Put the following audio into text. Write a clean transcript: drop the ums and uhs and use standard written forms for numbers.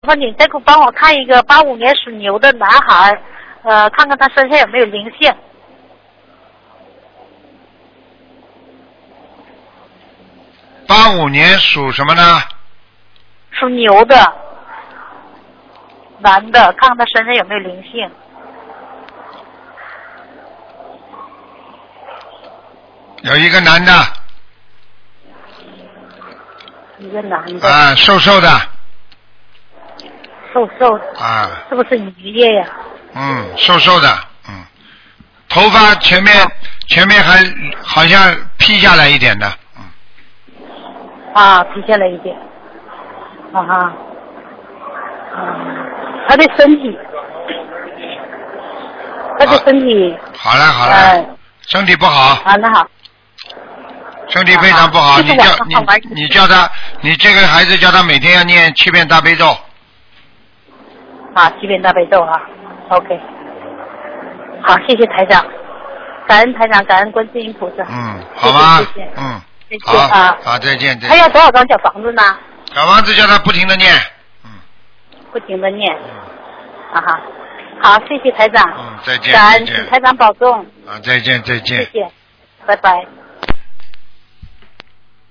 托你再给帮我看一个85年属牛的男孩，看看他身上有没有灵性。 85年属什么呢？ 属牛的男的，看看他身上有没有灵性。 有一个男的。 一个男的。 啊，瘦瘦的。 瘦瘦的。 啊。 是不是你爷爷呀？ 瘦瘦的，头发前面还好像披下来一点的。 披下来一点。他的身体。 好了，身体不好。 那好。 身体非常不好，你叫他，你这个孩子叫他每天要念7遍大悲咒。 7遍大悲咒啊 ，OK。好，谢谢台长，感恩台长，感恩观世音菩萨。 好吧。 谢谢。 再见好，再见。 还要多少张小房子呢？ 小房子叫他不停的念。 不停的念。好，谢谢台长。 再见。 感恩，请台长保重。 再见。 谢谢，拜拜。